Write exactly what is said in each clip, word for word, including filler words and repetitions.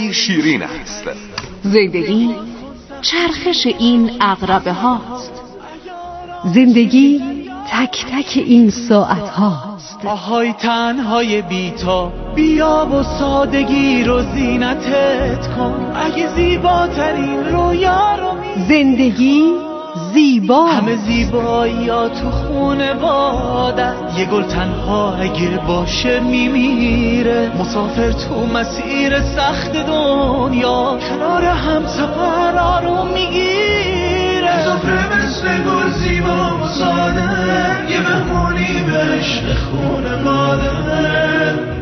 زندگی شیرین است. زندگی چرخش این عقربه هاست. زندگی تک تک این ساعت هاست. آهای تنهای بیتا بیا و سادگی رو زینتت کن. اگه زیباترین رویا رو می زندگی زیبا، همه زیبایی ها تو خونه بادن. یه گل تنها اگه باشه میمیره. مسافر تو مسیر سخت دنیا کنار هم سفرها رو میگیره. مسافر مثل گل زیبا و ساده، یه مهمونی به عشق خونه ماده.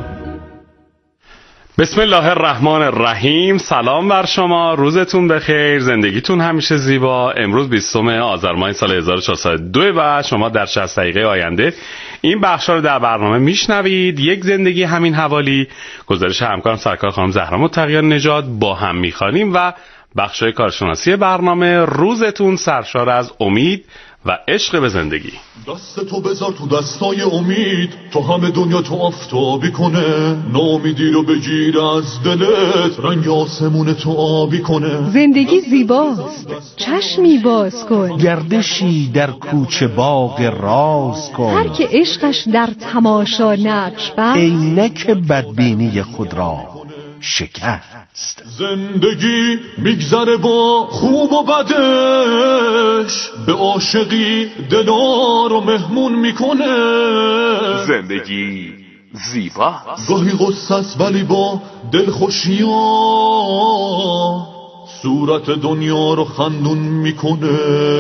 بسم الله الرحمن الرحیم. سلام بر شما، روزتون بخیر، زندگیتون همیشه زیبا. امروز بیستم آذر ماه سال هزار و چهارصد و دو و شما در شصت دقیقه آینده این بخشا رو در برنامه میشنوید. یک زندگی همین حوالی، گزارش همکارم سرکار خانم زهرا متقیان نژاد با هم میخوانیم و بخشای کارشناسی برنامه. روزتون سرشار از امید و عشق به زندگی. دست تو بذار تو دستای امید، تو همه دنیا تو آفتابی کنه. ناامیدی رو بگیر از دلت، رنگ آسمون تو آبی کنه. زندگی زیباست، چشمی باز کن. گردشی در کوچه باغ راز کن. هر که عشقش در تماشا نقش بست، عینک بدبینی خود را شکست. زندگی میگذره با خوب و بدش، به عاشقی دلار و مهمون میکنه. زندگی زیباست. گاهی غصه است ولی با دلخوشی ها صورت دنیا رو خندون میکنه.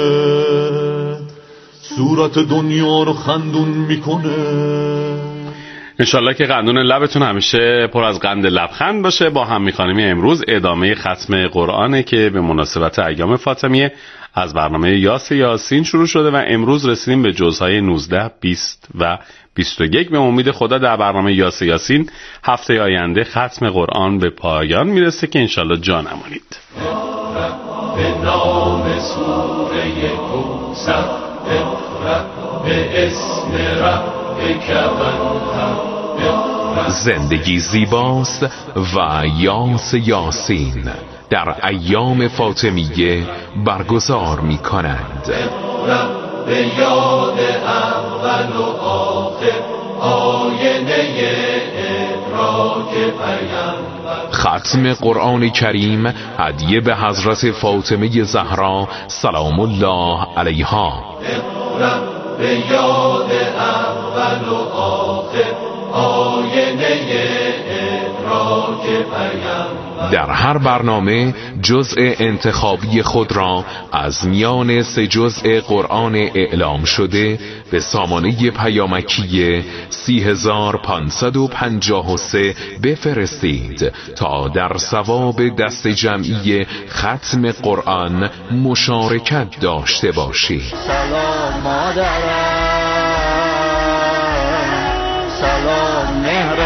صورت دنیا رو خندون میکنه. انشالله که قندون لبتون همیشه پر از قند لبخند باشه. با هم میخوانیم امروز ادامه ختم قرآنه که به مناسبت ایام فاطمیه از برنامه یاس یاسین شروع شده و امروز رسیدیم به جزهای نوزده، بیست و بیست و یک. به امید خدا در برنامه یاس یاسین هفته آینده ختم قرآن به پایان میرسه که انشالله جا نمانید. به نام سوره کوثر، به اسم ربک والقمر. زندگی زیباست و یاس یاسین در ایام فاطمیه برگزار می کنند. به یاد اول و آخر آینه ادراک پیامبر. ختم قرآن کریم هدیه به حضرت فاطمه زهرا سلام الله علیها. به یاد اول و آخر آینه ادراک پیامبر. در هر برنامه جزء انتخابی خود را از میان سه جزء قرآن اعلام شده به سامانه پیامکی سی هزار پانصد و پنجاه و سه بفرستید تا در ثواب دست جمعی ختم قرآن مشارکت داشته باشید. سلام مادرم، سلام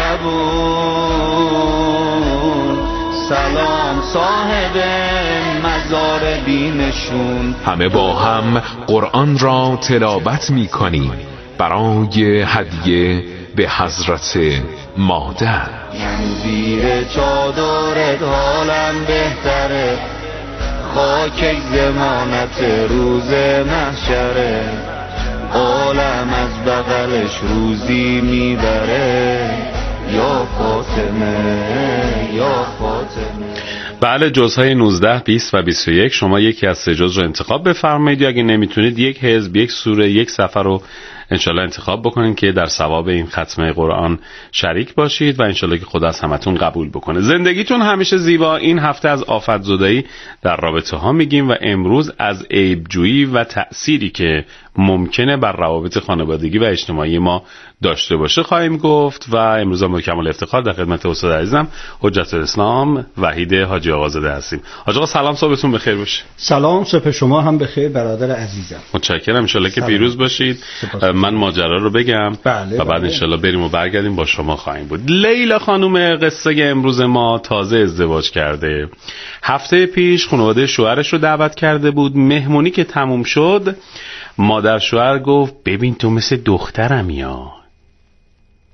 مهربون، سلام صاحب مزار بینشون. همه با هم قرآن را تلاوت می کنیم برای هدیه به حضرت مادر. من زیر چادرت حالم بهتره، خاک زمانت روز محشره. عالم از بغلش روزی میبره، یا فاطمه یا فاطمه. بله، جزهای نوزده، بیست و بیست و یک. شما یکی از سه جز رو انتخاب بفرمایید یا اگه نمیتونید یک حزب، یک سوره، یک صفحه رو انشالله انتخاب بکنید که در ثواب این ختم قرآن شریک باشید و انشالله که خدا از همتون قبول بکنه. زندگیتون همیشه زیبا. این هفته از آفت زدایی در رابطه ها میگیم و امروز از عیبجویی و تأثیری که ممکنه بر روابط خانوادگی و اجتماعی ما داشته باشه خواهیم گفت و امروز هم با کمال افتخار در خدمت استاد عزیزم حجت الاسلام وحید حاجی آقازاده هستیم. حاج آقا سلام، صبحتون بخیر باشه. سلام، صبح شما هم بخیر برادر عزیزم. متشکرم، ان شاءالله که پیروز باشید. من ماجرا رو بگم بله و بعد بله. ان شاءالله بریم و برگردیم با شما خواهیم بود. لیلا خانم قصه امروز ما تازه ازدواج کرده. هفته پیش خانواده شوهرش رو دعوت کرده بود. مهمونی که تموم شد مادر شوهر گفت ببین تو مثل دخترمی ها.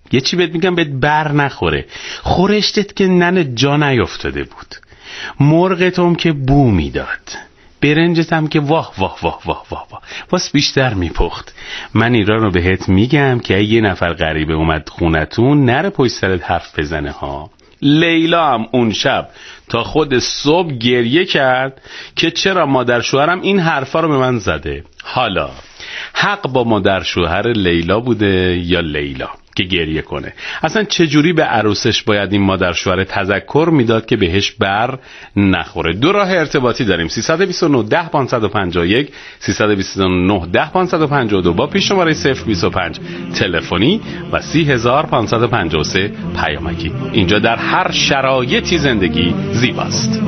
یه چی بهت میگم بهت بر نخوره. خورشتت که نن جا نیفتاده بود، مرغت هم که بو میداد، برنجت هم که واه واه واه واه واه واه واس بیشتر میپخت. من ایران رو بهت میگم که یه نفر غریبه اومد خونتون نره پشت سرت حرف بزنه ها. لیلا هم اون شب تا خود صبح گریه کرد که چرا مادر شوهرم این حرفا رو به من زده. حالا حق با مادر شوهر لیلا بوده یا لیلا که گریه کنه؟ اصلا چجوری به عروسش باید این مادر شوهر تذکر میداد که بهش بر نخوره؟ دو راه ارتباطی داریم: سیصد و بیست و نه ده پانصد و پنجاه و یک سیصد و بیست و نه ده پانصد و پنجاه و دو با پیش شماره صفر بیست و پنج تلفنی و سی هزار و پانصد و پنجاه و سه پیامکی. اینجا در هر شرایطی زندگی زیباست.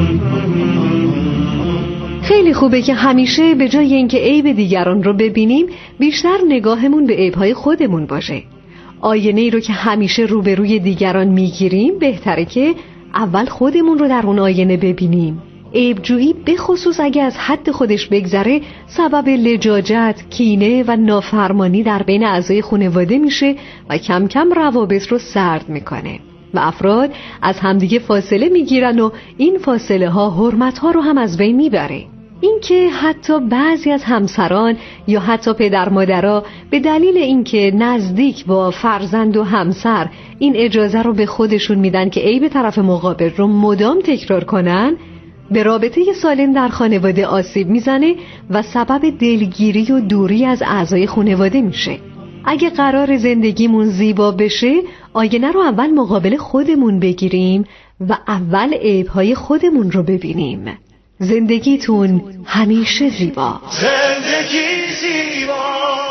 خیلی خوبه که همیشه به جای اینکه عیب دیگران رو ببینیم بیشتر نگاهمون به عیب‌های خودمون باشه. آینه ای رو که همیشه روبروی دیگران میگیریم بهتره که اول خودمون رو در اون آینه ببینیم. عیب‌جویی به خصوص اگه از حد خودش بگذره سبب لجاجت، کینه و نافرمانی در بین اعضای خانواده میشه و کم کم روابط رو سرد میکنه و افراد از همدیگه فاصله میگیرن و این فاصله ها حرمت ها رو هم از بین میبره. اینکه حتی بعضی از همسران یا حتی پدر مادرها به دلیل اینکه نزدیک با فرزند و همسر این اجازه رو به خودشون میدن که عیب طرف مقابل رو مدام تکرار کنن، به رابطه سالم در خانواده آسیب میزنه و سبب دلگیری و دوری از اعضای خانواده میشه. اگه قرار زندگیمون زیبا بشه، آینه رو اول مقابل خودمون بگیریم و اول عیب‌های خودمون رو ببینیم. زندگیتون همیشه زیبا. زندگی زیبا،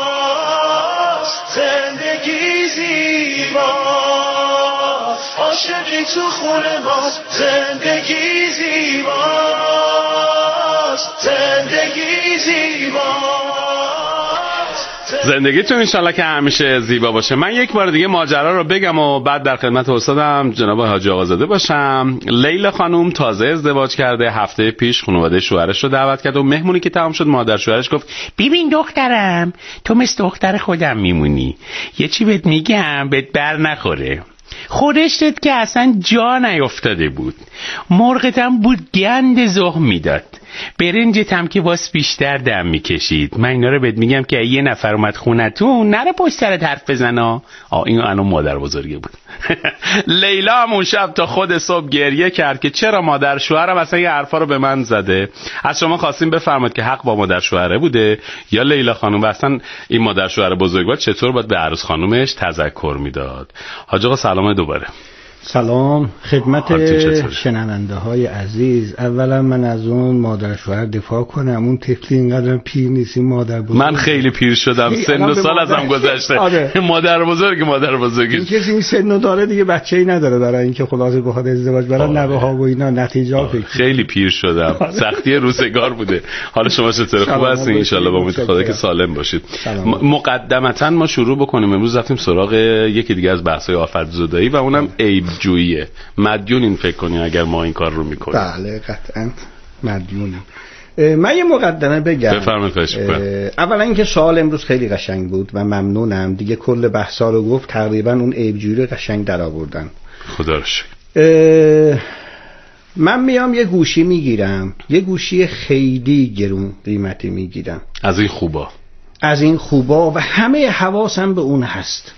زندگی زیبا، عاشقی تو خونه ماست. زندگی زیبا، زندگی زیبا. زندگیتون انشالله که همیشه زیبا باشه. من یک بار دیگه ماجرا رو بگم و بعد در خدمت استادم جناب حاجی آقازاده باشم. لیلا خانوم تازه ازدواج کرده. هفته پیش خانواده شوهرش رو دعوت کرد و مهمونی که تمام شد مادر شوهرش گفت ببین دخترم، تو مثل دختر خودم میمونی، یه چی بهت میگم بهت بر نخوره. خورشتت که اصلا جا نیفتاده بود، مرغت هم بود گند زخم میداد، برنجت هم که واس بیشتر دم میکشید. من اینا رو بهت میگم که یه نفر اومد خونتون نره پشت سرت حرف بزنه. آ این الان مادر بزرگه بود. لیلا هم اون شب تا خود صبح گریه کرد که چرا مادر شوهرم اصلا یه حرفا رو به من زده. از شما خواستیم بفرمایید که حق با مادر شوهره بوده یا لیلا خانم، و اصلا این مادر شوهر بزرگوار چطور باید به عروس خانومش تذکر میداد؟ حاج آقا سلام دوباره. سلام خدمت شنونده های عزیز. اولا من از اون مادر شوهر دفاع کنم. اون طفلی اینقدر پیر نیست، مادر بزرگ. من خیلی پیر شدم، سن و سال ازم گذشته. آره. مادر بزرگ مادر بزرگ این کسی این سن داره دیگه بچه‌ای نداره برای اینکه خلاصه بخواد ازدواج برای نوه ها و اینا نتیجه فکر. خیلی پیر شدم. آره. سختی روزگار بوده. حالا شما چطور؟ خوب هستین ان شاء الله؟ با امید خدا که سالم باشید. مقدمتا ما شروع بکنیم. امروز رفتیم سراغ یکی دیگه از بحث‌های آفت-زدایی و اونم عیب جوییه. مدیونین فکر کنین اگر ما این کار رو میکنیم. بله قطعا مدیونیم. من یه مقدمه بگم. بفرمایید. خواهش می‌کنم. اولا اینکه سوال امروز خیلی قشنگ بود و ممنونم دیگه. کل بحثا رو گفت، تقریبا اون عیب جویی رو قشنگ در آوردن. خدا رو شکر. من میام یه گوشی میگیرم، یه گوشی خیلی گرون قیمتی میگیرم، از این خوبا از این خوبا و همه حواسم به اون هست،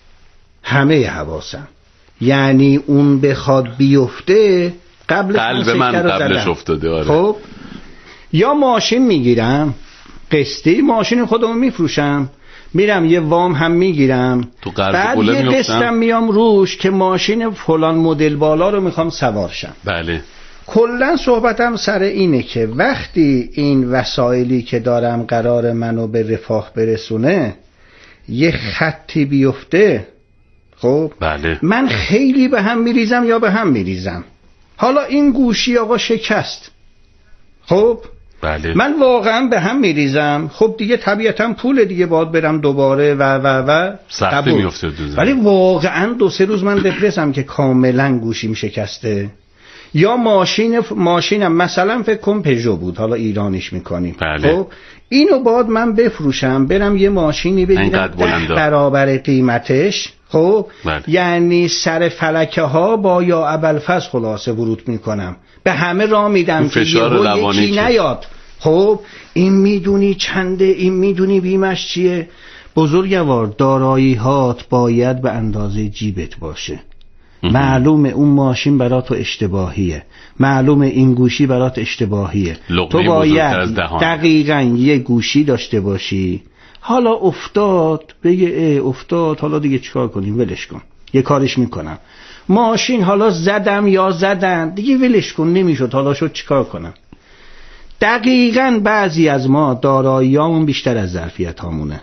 همه حواسم. یعنی اون بخواد بیفته قبل قلب من قبلش افتاده. آره. خب یا ماشین میگیرم قسطی، ماشین خودمو میفروشم، میرم یه وام هم میگیرم، بعد یه قسطم میام روش که ماشین فلان مدل بالا رو میخوام سوار شم. بله. کلا صحبتم سر اینه که وقتی این وسایلی که دارم قرار منو به رفاه برسونه یه خطی بیفته، خب بله. من خیلی به هم میریزم یا به هم میریزم. حالا این گوشی آقا شکست، خب بله. من واقعا به هم میریزم. خب دیگه طبیعتا پول دیگه باید برم دوباره و و و سختی میفته. ولی واقعا دو سه روز من دپرسم که کاملا گوشیم شکسته. یا ماشین ماشینم مثلا فکر کن پژو بود، حالا ایرانیش میکنیم. بله. خب اینو باید من بفروشم برم یه ماشینی بگیرم ده برابر قیمتش، خب بله. یعنی سر فلکه ها با یا ابوالفضل خلاصه ورود میکنم، به همه راه میدم که یکی نیاد. خب این میدونی چنده، این میدونی بیمش چیه. بزرگوار دارایی هات باید به اندازه جیبت باشه. معلومه اون ماشین برات اشتباهیه، معلومه این گوشی برات اشتباهیه، تو باید دقیقاً یه گوشی داشته باشی. حالا افتاد بگه افتاد، حالا دیگه چیکار کنیم، ولش کن، یه کارش میکنم. ماشین حالا زدم یا زدن دیگه ولش کن، نمیشد، حالا شد چیکار کنم. دقیقاً بعضی از ما داراییامون بیشتر از ظرفیت هامونه.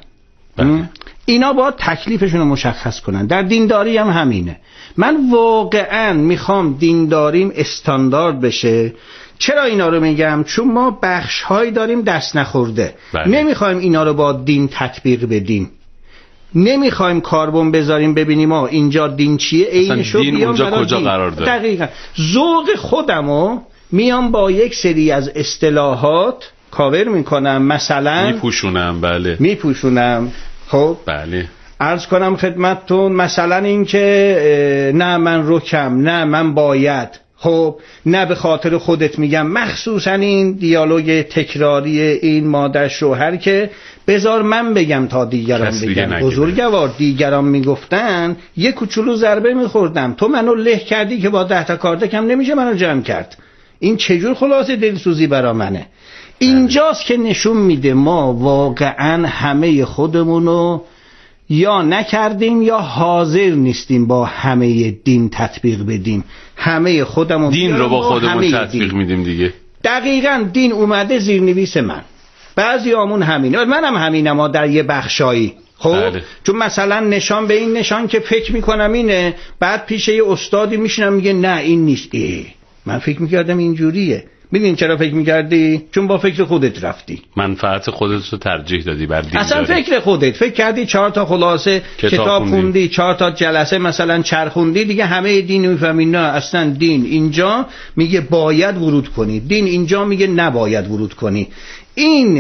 اینا باید تکلیفشون رو مشخص کنن. در دینداری هم همینه. من واقعاً میخوام دینداریم استاندارد بشه. چرا اینا رو میگم؟ چون ما بخش هایی داریم دست نخورده. بله. نمیخوایم اینا رو با دین تطبیق بدیم، نمیخوایم کاربن بذاریم ببینیم ما اینجا دین چیه، اینشو بیام اونجا کجا دین. قرار داره. دقیقاً ذوق خودمو میام با یک سری از اصطلاحات کاور میکنم، مثلا میپوشونم. بله میپوشونم. خب بله عرض کنم خدمتتون مثلا این که نه من رکم، نه من باید، خب نه به خاطر خودت میگم. مخصوصا این دیالوگ تکراری این مادر شوهر که بذار من بگم تا دیگران بگم. بزرگوار دیگران میگفتن یه کوچولو ضربه میخوردم، تو منو له کردی که با ده تا کارت کم نمیشه منو جمع کرد. این چجور خلاصه دلسوزی برا منه؟ اینجاست که نشون میده ما واقعا همه خودمونو یا نکردیم یا حاضر نیستیم با همه دین تطبیق بدیم. همه خودمون دین رو با خودمون تطبیق میدیم دیگه. دقیقاً دین اومده زیرنویس من، بعضی آمون همینه، منم همینم ها در یه بخشایی. خب بله. چون مثلا نشان به این نشان که فکر میکنم اینه، بعد پیش یه استادی میشینم میگه نه این نیست. ای من فکر میکردم اینجوریه. میدین چرا فکر میکردی؟ چون با فکر خودت رفتی، منفعت خودت رو ترجیح دادی بر دین. اصلا داری. فکر خودت فکر کردی، چهار تا خلاصه کتاب, کتاب خوندی، چهار تا جلسه مثلا چرخوندی دیگه همه دین میفهمی. نه اصلا دین اینجا میگه باید ورود کنی، دین اینجا میگه نباید ورود کنی. این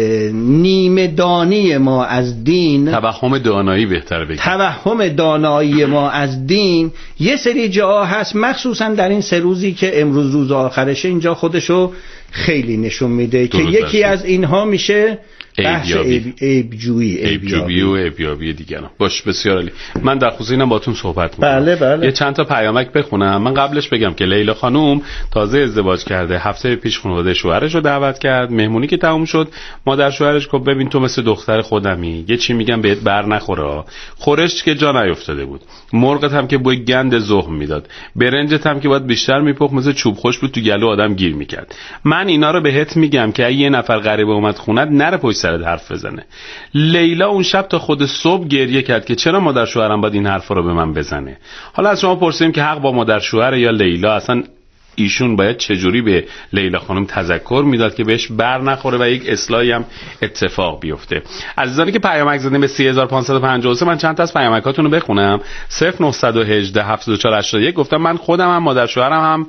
نیمه دانی ما از دین، توهم دانایی بهتر بگیم، توهم دانایی ما از دین یه سری جاها هست، مخصوصا در این سه روزی که امروز روز آخرشه اینجا خودشو خیلی نشون میده که یکی از اینها میشه بحث عیبجویی عیبجویی و عیبیابی دیگران. باش بسیار عالی. من در خصوص اینم باهاتون صحبت می‌کنم. بله بله. یه چند تا پیامک بخونم. من قبلش بگم که لیلا خانوم تازه ازدواج کرده، هفته پیش خانواده شوهرش رو دعوت کرد. مهمونی که تموم شد مادر شوهرش گفت ببین تو مثل دختر خودمی، یه چی میگم بهت بر نخوره. خورش که جا نیافتاده بود، مرغت هم که بوی گند زخم میداد، برنجت هم که باید بیشتر میپخت مثل چوب خوش بود تو گلو آدم گیر میکرد. من اینا رو بهت میگم که اگه یه نفر غریبه اومد خونت نره پشت سرت حرف بزنه. لیلا اون شب تا خود صبح گریه کرد که چرا مادر شوهرم باید این حرفا رو به من بزنه. حالا از شما پرسیدیم که حق با مادر شوهر یا لیلا، اصلا ایشون باید چجوری به لیلا خانم تذکر میداد که بهش بر نخوره و یک اصلاحی هم اتفاق بیفته. عزیزانی که پیامک زدین به سه هزار و پانصد و پنجاه و سه، من چند تا از پیامکاتون رو بخونم. صفر نه یک هشت هفتاد و چهار هشتاد و یک گفتم من خودم هم مادر شوهرم هم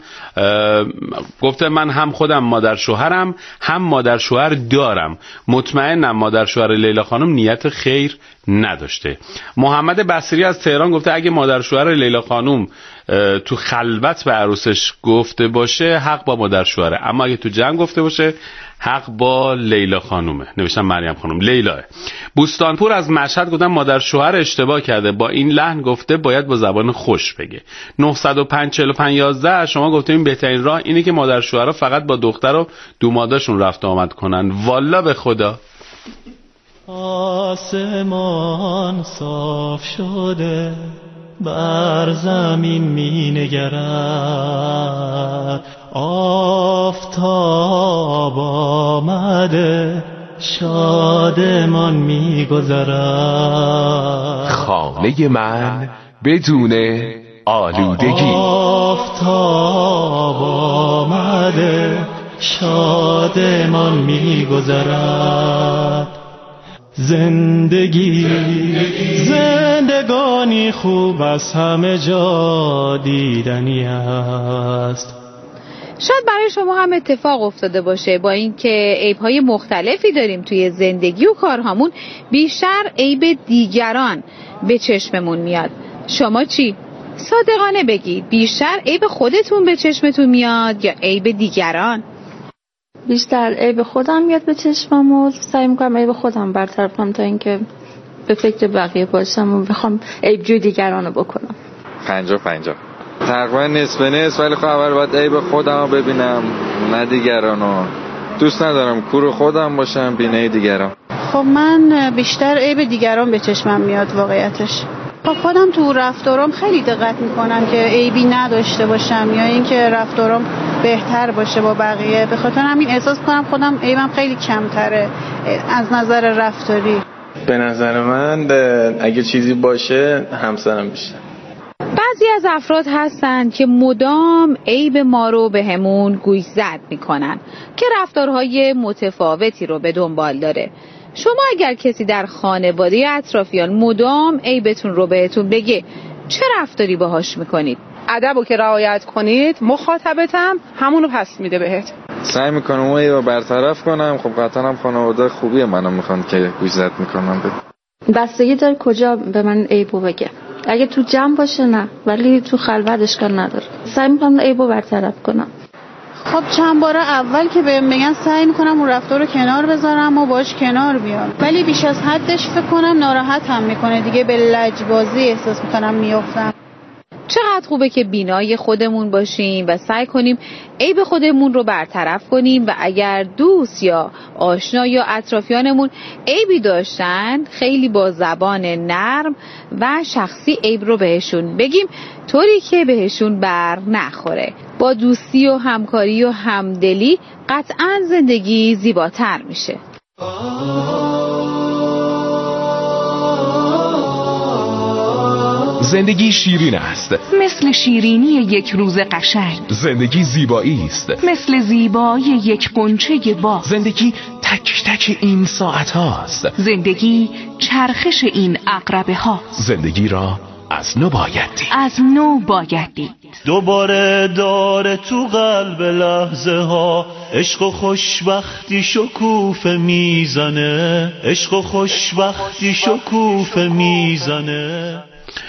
گفتم من هم خودم مادر شوهرم هم مادر شوهر دارم، مطمئنم مادر شوهر لیلا خانم نیت خیر نداشته. محمد بصری از تهران گفته اگه مادر شوهر لیلا خانم تو خلوت به عروسش گفته باشه حق با مادر شوهره، اما اگه تو جمع گفته باشه حق با لیلا خانومه. نوشتم مریم خانوم، لیلاه. بوستانپور از مشهد گفتم مادر شوهر اشتباه کرده، با این لحن گفته باید با زبان خوش بگه. نه صفر پنج چهار پنج یازده شما گفتیم بهترین راه اینه که مادر شوهرها فقط با دختر و دوماداشون رفت آمد کنن. والا به خدا آسمان صاف شده بر زمین می نگرد، آفتاب آمده شادمان می گذرد. خانه من بدون آلودگی. آفتاب آمده شادمان می گذرد. زندگی زندگانی خوب از همه جا دیدنی است. شاید برای شما هم اتفاق افتاده باشه، با اینکه عیب‌های مختلفی داریم توی زندگی و کارهامون، بیشتر عیب دیگران به چشممون میاد. شما چی؟ صادقانه بگید، بیشتر عیب خودتون به چشمتون میاد یا عیب دیگران؟ بیشتر عیب خودم میاد به چشمم و سعی میکنم عیب خودم برطرف کنم تا اینکه به فکر بقیه باشم و بخوام عیب جوی دیگران رو بکنم. پنجاه پنجاه تقریبا نصف به نصف، ولی خب اول باید عیب خودم رو ببینم نه دیگرانو. دوست ندارم کور خودم باشم بینه دیگران. خب من بیشتر عیب دیگران به چشمم میاد واقعیتش. خب خودم تو رفتارم خیلی دقت میکنم که عیبی نداشته باشم یا اینکه رفتارم بهتر باشه با بقیه. به خاطر همین احساس کنم خودم عیبم خیلی کمتره از نظر رفتاری. به نظر من اگه چیزی باشه همسرم بیشتر. بعضی از افراد هستن که مدام عیب ما رو به همون گوشزد میکنن که رفتارهای متفاوتی رو به دنبال داره. شما اگر کسی در خانواده یا اطرافیان مدام عیبتون رو بهتون بگه، چه رفتاری باهاش میکنید؟ ادبو که رعایت کنید، مخاطبتم همونو پس میده بهت. سعی میکنم اون عیبو برطرف کنم. خب قطعا هم خانواده خوبی منو میخوان که گوشزد میکنم به. بستگی داره کجا به من عیبو بگه. اگه تو جمع باشه نه، ولی تو خلوت اشکال نداره. سعی میکنم عیبو برطرف کنم. خب چند بار اول که بهم بگن سعی میکنم اون رفتار رو کنار بذارم و باش کنار بیام، ولی بیش از حدش فکر کنم ناراحت هم میکنه دیگه. به لجبازی احساس میکنم میافتم. چقدر خوبه که بینای خودمون باشیم و سعی کنیم عیب خودمون رو برطرف کنیم و اگر دوست یا آشنا یا اطرافیانمون عیبی داشتن، خیلی با زبان نرم و شخصی عیب رو بهشون بگیم، طوری که بهشون بر نخوره. با دوستی و همکاری و همدلی قطعاً زندگی زیباتر میشه. زندگی شیرین است، مثل شیرینی یک روز قشنگ. زندگی زیبایی است، مثل زیبایی یک غنچه باغ. زندگی تک تک این ساعت هاست. زندگی چرخش این عقربه هاست. زندگی را از نو باید دید. از نو باید دید. دوباره داره تو قلب لحظه ها عشق و خوشبختی شکوفه میزنه. عشق و خوشبختی شکوفه میزنه.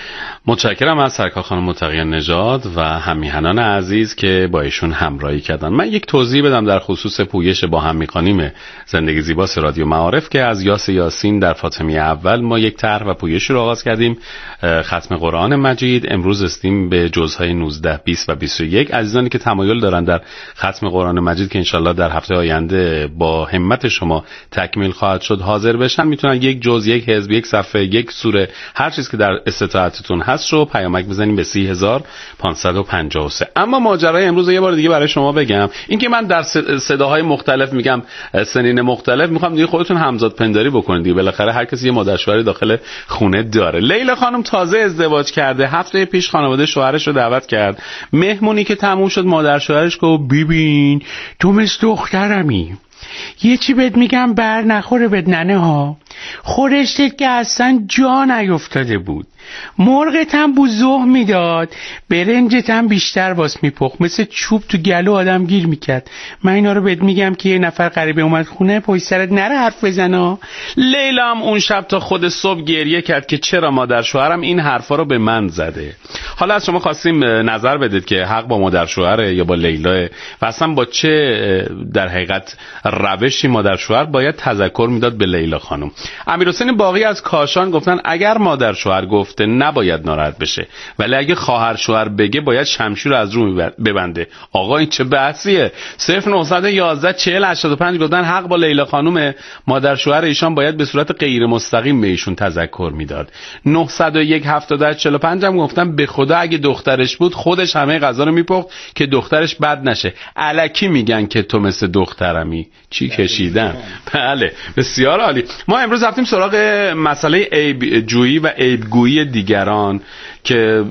متشکرم از سرکار خانم متقی نژاد و هم‌میهنان عزیز که با ایشون همراهی کردن. من یک توضیح بدم در خصوص پویش با هم می‌خوانیم زندگی زیباست رادیو معارف که از یاس یاسین در فاطمی اول ما یک طرح و پویش رو آغاز کردیم، ختم قرآن مجید. امروز رسیدیم به جزهای نوزده، بیست و بیست و یک. عزیزانی که تمایل دارن در ختم قرآن مجید که انشالله در هفته آینده با همت شما تکمیل خواهد شد حاضر بشن، میتونن یک جز، یک حزب، یک صفحه، یک سوره، هر چیز که در استطاعتتون هست رو پیامک بزنیم به سی هزار پانصد و پنجاه و سه. اما ماجرای امروز یه بار دیگه برای شما بگم، این که من در صداهای مختلف میگم سنین مختلف، میخوام دیگه خودتون همزاد پنداری بکنید دیگه. بالاخره هر کسی یه مادر شوهری داخل خونه داره. لیلا خانم تازه ازدواج کرده، هفته پیش خانواده شوهرش رو دعوت کرد. مهمونی که تموم شد مادر شوهرش گفت ببین تو مثل دخترمی، یه چی بهت میگم بر نخوره بهت ننه ها. خورشتت که اصلا جا نیفتاده بود، مرغت هم بوزوه میداد، برنجت هم بیشتر باس میپخت، مثل چوب تو گلو آدم گیر میکرد. من اینا رو بهت میگم که یه نفر غریبه اومد خونه پشت سرت نره حرف بزنه. لیلا هم اون شب تا خود صبح گریه کرد که چرا مادر شوهرم این حرفا رو به من زده. حالا از شما خواستیم نظر بدید که حق با مادر شوهره یا با لیلا و اصلا با چه در حقیقت روشی مادر شوهر باید تذکر میداد به لیلا خانم. امیرحسین باقی از کاشان گفتن اگر مادر شوهر گفته نباید ناراحت بشه، ولی اگه خواهر شوهر بگه باید شمشیر رو از رو ببنده. آقا این چه بحثیه؟ صفر نه یک یک چهل هشتاد و پنج گفتن حق با لیلا خانم، مادر شوهر ایشان باید به صورت غیر مستقیم به ایشون تذکر میداد. نه صفر یک هفتاد و هشت چهل و پنج هم گفتن به خدا اگه دخترش بود خودش همه غذا رو میپخت که دخترش بد نشه. الکی میگن که تو مثل دخترمی. چی کشیدن؟ بله بسیار عالی. ما امروز رفتیم سراغ مسئله عیب جویی و عیب گویی دیگران که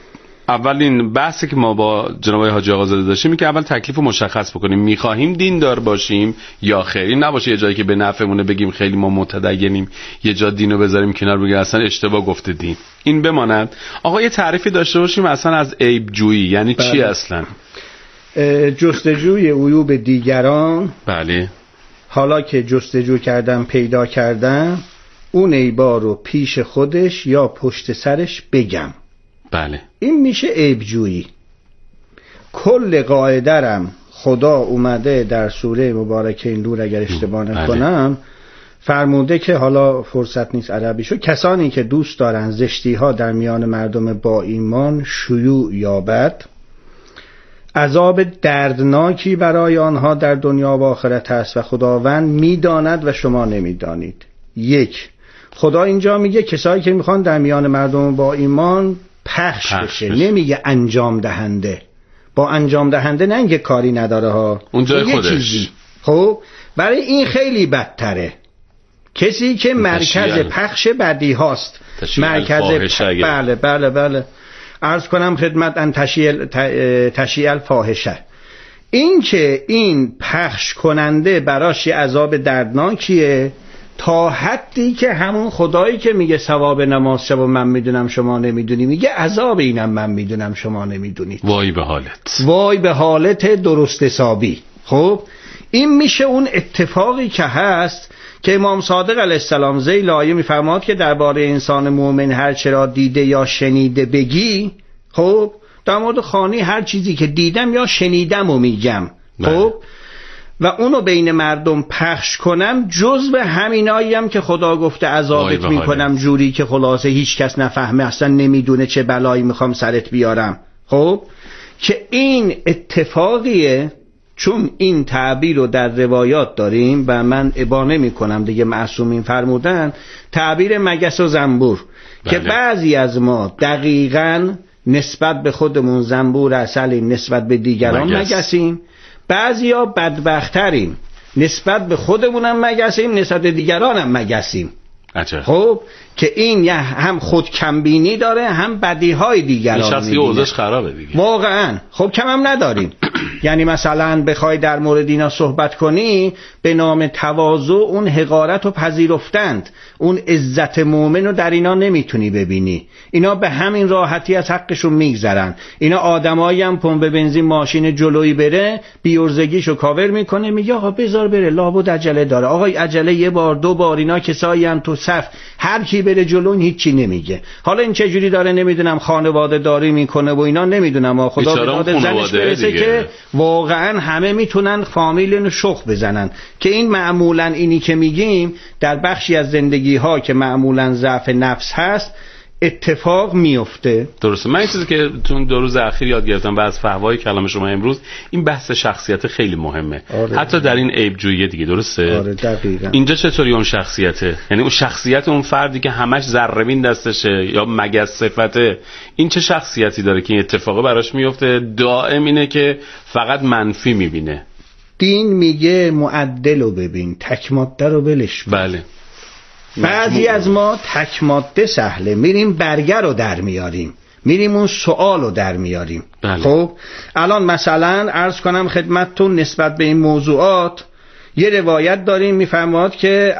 اولین بحثی که ما با جناب حاجی آقازاده داشتیم که اول تکلیف رو مشخص بکنیم، میخواهیم دیندار باشیم یا خیر. نباشه یه جایی که به نفعمونه بگیم خیلی ما متدینیم، یه جا دینو بذاریم کنار بگیم اصلا اشتباه گفته دین. این بماند. آقا یه تعریفی داشته باشیم اصلا از عیب جویی یعنی بله. چی اصلا؟ جستجوی عیوب دیگران. بله. حالا که جستجو کردم پیدا کردم، اون عیبا رو پیش خودش یا پشت سرش بگم. بله. این میشه عیبجویی. کل قاعده‌ام خدا اومده در سوره مبارکه نور اگر اشتباه نکنم فرموده که، حالا فرصت نیست عربیشو، کسانی که دوست دارن زشتی ها در میان مردم با ایمان شیوع یابد، عذاب دردناکی برای آنها در دنیا و آخرت است و خداوند میداند و شما نمیدانید. یک، خدا اینجا میگه کسایی که میخوان در میان مردم با ایمان پخش, پخش بشه. بشه نمیگه انجام دهنده. با انجام دهنده نه اینکه کاری نداره ها، اونجای خودش چیزی. خب برای این خیلی بدتره. کسی که مرکز پخش بدی هاست، مرکز پخش... بله بله بله عرض کنم خدمت ان تشیع تشیع الفاحشه، این که این پخش کننده براش عذاب دردناکیه تا حدی که همون خدایی که میگه ثواب نماز شب و من میدونم شما نمیدونی، میگه عذاب اینم من میدونم شما نمیدونید. وای به حالت، وای به حالت درست حسابی. خب این میشه اون اتفاقی که هست که امام صادق علیه السلام ذیل آیه میفرماد که درباره انسان مؤمن هر چرا دیده یا شنیده بگی. خب در مورد خانی هر چیزی که دیدم یا شنیدم و میگم. خب و اونو بین مردم پخش کنم، جزء همینایی هم که خدا گفته عذابت میکنم جوری که خلاصه هیچ کس نفهمه، اصلا نمیدونه چه بلایی میخوام سرت بیارم. خب که این اتفاقیه، چون این تعبیر رو در روایات داریم و من ابانه میکنم دیگه، معصومین فرمودن تعبیر مگس و زنبور. بله. که بعضی از ما دقیقاً نسبت به خودمون زنبور اصلی، نسبت به دیگران مگس. مگسیم. بعضیا بدبختریم، نسبت به خودمونم مگسیم، نسبت به دیگرانم مگسیم. عجب. خب که این هم خود کمبینی داره، هم بدیهای دیگران میبینه. نشستی اوضاعش خرابه دیگه واقعا. خب کم هم نداریم. یعنی مثلا بخوای در مورد اینا صحبت کنی، به نام تواضع اون حقارت رو پذیرفتند، اون عزت مومن رو در اینا نمیتونی ببینی. اینا به همین راحتی از حقشون میگذرن. اینا آدمایی هم پمپ بنزین ماشین جلویی بره بیورزگیشو کاور میکنه، میگه آقا بذار بره، لابد عجله داره. آقای عجله یه بار دو بار، اینا کسایی هم تو صف هر کی بره جلو هیچی نمیگه. حالا این چه جوری داره نمیدونم خانواده داری میکنه و اینا نمیدونم، آ خدا به داد زنش برسه که واقعا همه میتونن فامیلن شخ بزنن. که این معمولا اینی که میگیم در بخشی از زندگی ها که معمولا ضعف نفس هست اتفاق میفته. درسته. من این چیزی که تو دو روز اخیر یاد گرفتم و از فحوای کلام شما امروز، این بحث شخصیت خیلی مهمه. آره. حتی در این عیب جویی دیگه. درسته. آره دقیقاً. اینجا چطوری اون شخصیته؟ یعنی اون شخصیت اون فردی که همش ذره‌بین دستشه یا مگس صفته، این چه شخصیتی داره که این اتفاقه براش میفته؟ دائم اینه که فقط منفی میبینه. دین میگه معدل رو ببین، تک ماده رو بلش. بله. بعضی از ما تک ماده سهله، میریم برگر رو در میاریم، میریم اون سوال رو در میاریم. بله. خب الان مثلا عرض کنم خدمتتون نسبت به این موضوعات یه روایت داریم میفرماد که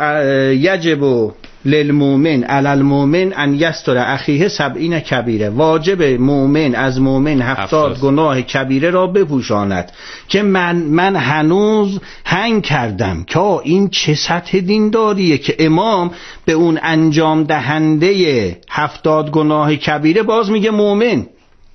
یجب للمؤمن علی المؤمن ان یستر اخیه سبعین کبیره، واجب مؤمن از مؤمن هفتاد گناه کبیره را بپوشاند. که من من هنوز هنگ کردم که این چه سطح دینداریه که امام به اون انجام دهنده هفتاد گناه کبیره باز میگه مؤمن.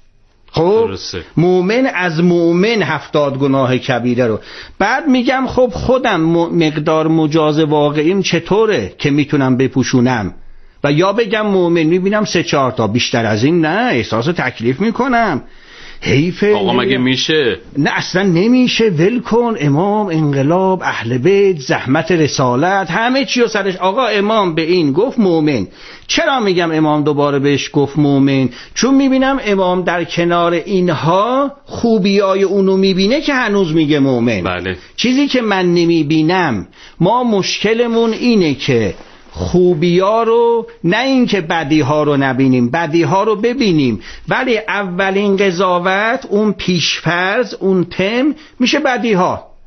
خب مؤمن از مؤمن هفتاد گناه کبیره رو. بعد میگم خب خودم مقدار مجاز واقعیم چطوره که میتونم بپوشونم؟ و یا بگم مؤمن میبینم سه چهار تا، بیشتر از این نه، احساس تکلیف میکنم. حیفه. آقا مگه میشه؟ نه اصلا نمیشه. ول کن. امام، انقلاب، اهل بیت، زحمت رسالت، همه چی رو سرش. آقا امام به این گفت مؤمن. چرا میگم امام دوباره بهش گفت مؤمن؟ چون میبینم امام در کنار اینها خوبیای اونو میبینه که هنوز میگه مؤمن. بله. چیزی که من نمیبینم، ما مشکلمون اینه که خوبی‌ها رو، نه اینکه بدی‌ها رو نبینیم، بدی‌ها رو ببینیم، ولی اولین قضاوت، اون پیشفرض، اون تم میشه بدی‌ها.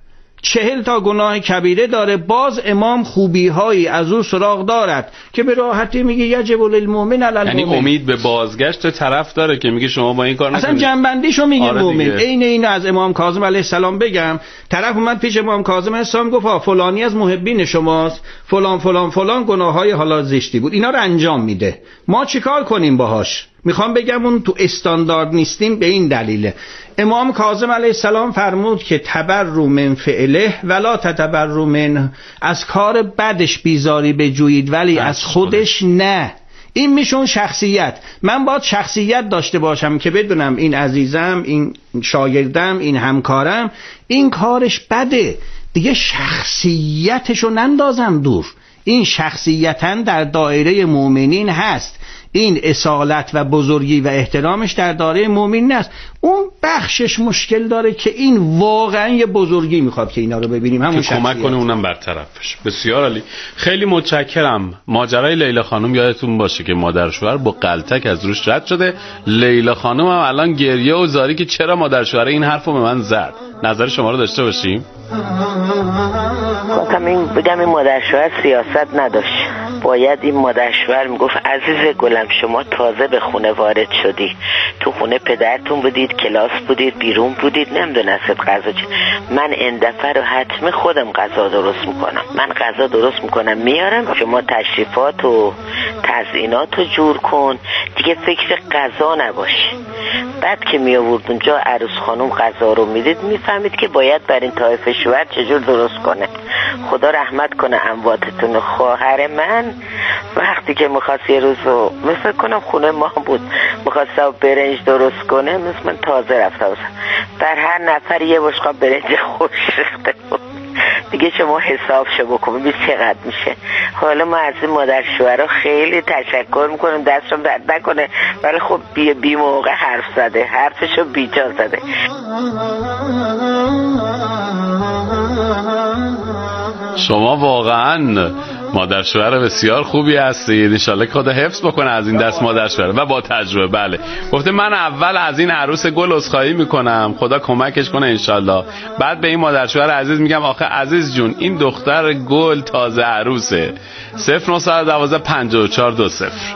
چهل تا گناه کبیره داره، باز امام خوبی‌هایی از او سراغ دارد که به راحتی میگه یجب للمؤمن علی المؤمن. یعنی امید به بازگشت طرف داره که میگه شما با این کار نکنید. اصلا جنبندیشو میگه آره مؤمن. عین اینو از امام کاظم علیه السلام بگم، طرف اومد پیش امام کاظم علیه السلام گفت فلانی از محبین شماست، فلان فلان فلان گناه‌های حالا زشتی بود، اینا رو انجام میده، ما چیکار کنیم باهاش؟ میخوام بگم اون تو استاندارد نیستیم به این دلیله. امام کاظم علیه السلام فرمود که تبروا من فعله ولا تتبروا من، از کار بدش بیزاری بجویید ولی از خودش نه. این میشون شخصیت. من باید شخصیت داشته باشم که بدونم این عزیزم، این شاگردم، این همکارم این کارش بده، دیگه شخصیتشو نندازم دور. این شخصیتاً در دایره مؤمنین هست، این اصالت و بزرگی و احترامش در دایره مؤمنین است. اون بخشش مشکل داره که این واقعا یه بزرگی میخواد که اینا رو ببینیم، همون که کمک کنه اونم برطرفش. بسیار عالی، خیلی متشکرم. ماجرای لیلا خانم یادتون باشه که مادر شوهر با غلطک از روش رد شده. لیلا خانم هم الان گریه و زاری که چرا مادر شوهر این حرفو به من زد. نظر شما رو داشته باشیم. گفتم این بگم این مادر شوهر سیاست نداشت، باید این مادر شوهر میگفت عزیز گلم شما تازه به خونه وارد شدی، تو خونه پدرتون بودید، کلاس بودید، بیرون بودید، نمیدونستید غذا چی، من این دفعه رو حتمی خودم غذا درست میکنم، من غذا درست میکنم میارم، شما تشریفات و تزیینات رو جور کن، دیگه فکر غذا نباش. بعد که می آورد اونجا عروس خانم غذا رو میدید میفهمید که باید بر این طایف شوهر چجور درست کنه. خدا رحمت کنه امواتتون. خواهر من وقتی که میخواست یه روز رو مثل کنم خونه ما بود میخواست برنج درست کنه، مثل من تازه رفته باشم بر هر نفر یه بشقاب برنج خوش ریخته بود. دیگه شما حسابشو بکن ببین چقدر میشه. حالا ما از این مادر شوهرها خیلی تشکر میکنم، دستشون درد نکنه، ولی خب بی, بی موقع حرف زده، حرفشو بیجا زده. شما واقعا مادر شوهر بسیار خوبی هستید، انشالله خدا حفظ بکنه از این دست مادر شوهر و با تجربه. بله گفته من اول از این عروس گل عذرخواهی میکنم، خدا کمکش کنه انشالله. بعد به این مادر شوهر عزیز میگم آخه عزیز جون این دختر گل تازه عروسه. صفر نه یک دو پنجاه و چهار دو صفر.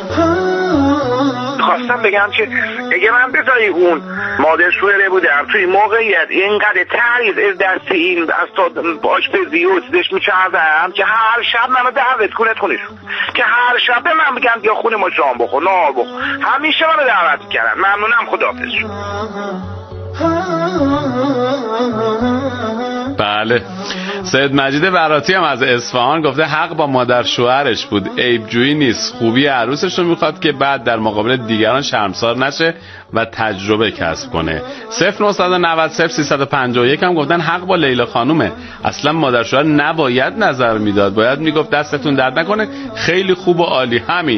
خواستم بگم که اگه من بذاری اون مادر شوهره بودم توی موقعیت اینقدر تعریض از دست این از تا آشپزی و چیزش میکردم که هر شب منو دعوت کنه خونشون، که هر شب به من بگم بیا خونه ما جام بخور نهار بخور، همیشه منو دعوت کردن. ممنونم، خداحافظ. بله سید مجید براتی هم از اصفهان گفته حق با مادر شوهرش بود، عیب جویی نیست، خوبی عروسش رو میخواد که بعد در مقابل دیگران شرمسار نشه و تجربه کسب کنه. صفر نه نه صفر صفر سه پنج یک هم گفتن حق با لیلا خانومه، اصلا مادر شوهر نباید نظر میداد، باید میگفت دستتون درد نکنه، خیلی خوب و عالی. همین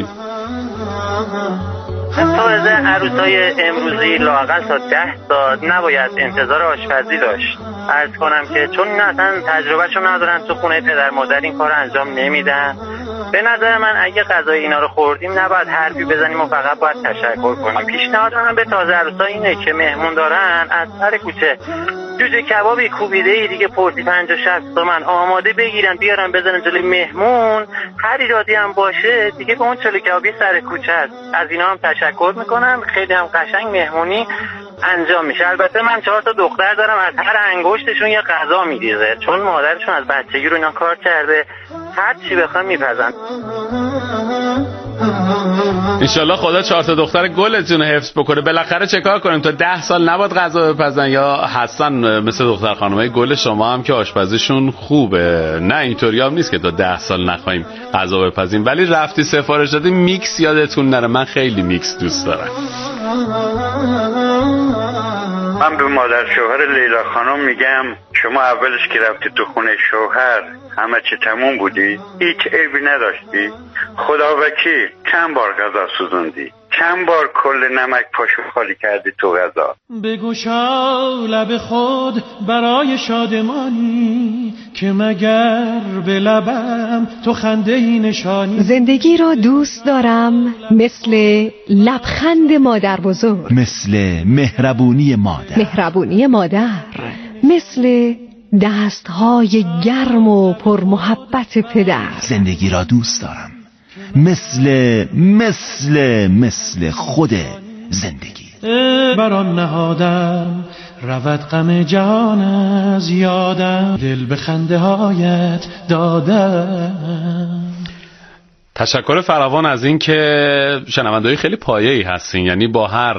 تازه عروسای امروزی لااقل تا ده ساعت نباید انتظار آشپزی داشت. عرض کنم که چون نه اصلا تجربهشو ندارن، تو خونه پدر مادر این کار انجام نمیدن. به نظر من اگه غذای اینا رو خوردیم نباید حرفی بزنیم و فقط باید تشکر کنیم. پیشنهاد من به تازه عروسا اینه که مهمون دارن از سر کوچه جوجه کبابی کوبیده ای دیگه پرسی پنجاه شصت تومن آماده بگیرن بیارن بزنن جلوی مهمون، هر ایرادی هم باشه دیگه به اون چلو کبابی سر کوچه است. از اینا هم تشکر میکنم، خیلی هم قشنگ مهمونی انجام میشه. البته من چهار تا دختر دارم، از هر انگشتشون یه غذا میریزه، چون مادرشون از بچگی رو اینا کار کرده، هر چی بخوام میپزن. انشالله خدا چهار تا دختر گلتون رو حفظ بکنه. بالاخره چه کار کنیم تا ده سال نباید غذا بپزن یا هستن مثل دختر خانمای گل شما هم که آشپزیشون خوبه؟ نه اینطوری هم نیست که تا ده سال نخواهیم غذا بپزیم، ولی رفتی سفارش دادی میکس یادتون نره. من خیلی میکس دوست دارم. من به مادر شوهر لیلا خانم میگم شما اولش که رفتی تو خونه شوهر همه چی تموم بودی، هیچ عیبی نداشتی، خدا وکیل چند بار غذا سوزوندی، چند بار کل نمک پاشو خالی کردی تو غذا. بگشا لب خود برای شادمانی که مگر به لبم تو خنده ای نشانی. زندگی را دوست دارم مثل لبخند مادر بزرگ، مثل مهربونی مادر، مهربونی مادر، مثل دستهای گرم و پر محبت پدر. زندگی را دوست دارم، مثل مثل مثل خود زندگی. بران نهادم رود غم جهان از یادم، دل به خنده هایت دادم. تشکر فراوان از این که شنونده‌های خیلی پایه‌ای هستین، یعنی با هر